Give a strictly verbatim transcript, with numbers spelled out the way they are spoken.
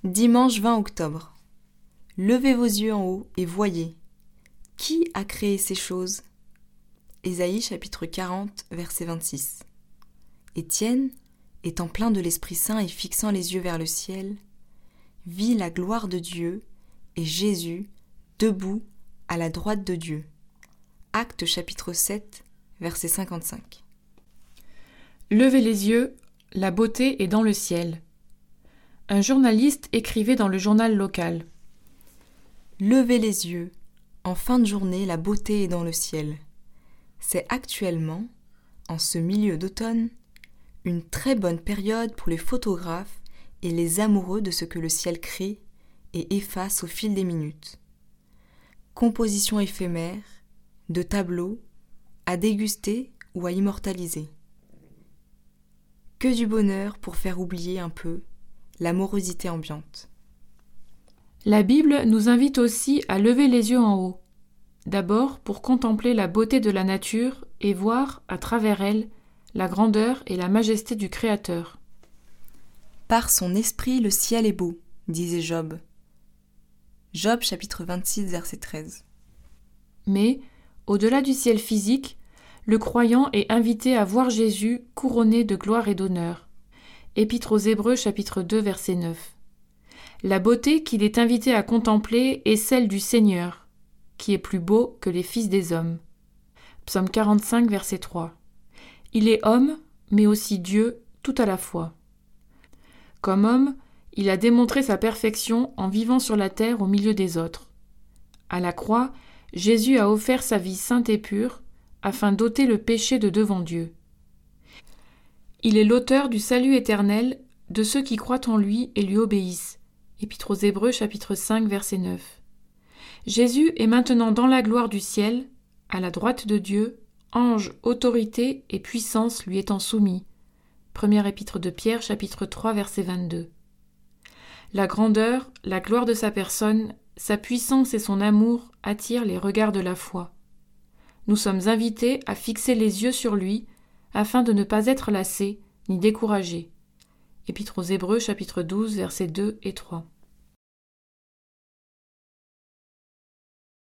Dimanche vingt octobre. Levez vos yeux en haut et voyez. Qui a créé ces choses ? Ésaïe chapitre quarante, verset vingt-six. Étienne, étant plein de l'Esprit Saint et fixant les yeux vers le ciel, vit la gloire de Dieu et Jésus debout à la droite de Dieu. Actes chapitre sept, verset cinquante-cinq. Levez les yeux, la beauté est dans le ciel. Un journaliste écrivait dans le journal local. Levez les yeux, en fin de journée, la beauté est dans le ciel. C'est actuellement, en ce milieu d'automne, une très bonne période pour les photographes et les amoureux de ce que le ciel crée et efface au fil des minutes. Compositions éphémères, de tableaux, à déguster ou à immortaliser. Que du bonheur pour faire oublier un peu la morosité ambiante. La Bible nous invite aussi à lever les yeux en haut, d'abord pour contempler la beauté de la nature et voir, à travers elle, la grandeur et la majesté du Créateur. Par son esprit le ciel est beau, disait Job. Job chapitre vingt-six, verset treize. Mais, au-delà du ciel physique, le croyant est invité à voir Jésus couronné de gloire et d'honneur. Épître aux Hébreux chapitre deux, verset neuf. La beauté qu'il est invité à contempler est celle du Seigneur, qui est plus beau que les fils des hommes. Psaume quarante-cinq, verset trois. Il est homme, mais aussi Dieu, tout à la fois. Comme homme, il a démontré sa perfection en vivant sur la terre au milieu des autres. À la croix, Jésus a offert sa vie sainte et pure, afin d'ôter le péché de devant Dieu. Il est l'auteur du salut éternel de ceux qui croient en lui et lui obéissent. Épître aux Hébreux chapitre cinq, verset neuf. Jésus est maintenant dans la gloire du ciel, à la droite de Dieu, ange, autorité et puissance lui étant soumis. Première épître de Pierre chapitre trois, verset vingt-deux. La grandeur, la gloire de sa personne, sa puissance et son amour attirent les regards de la foi. Nous sommes invités à fixer les yeux sur lui, afin de ne pas être lassés ni découragés. Épître aux Hébreux chapitre douze, versets deux et trois.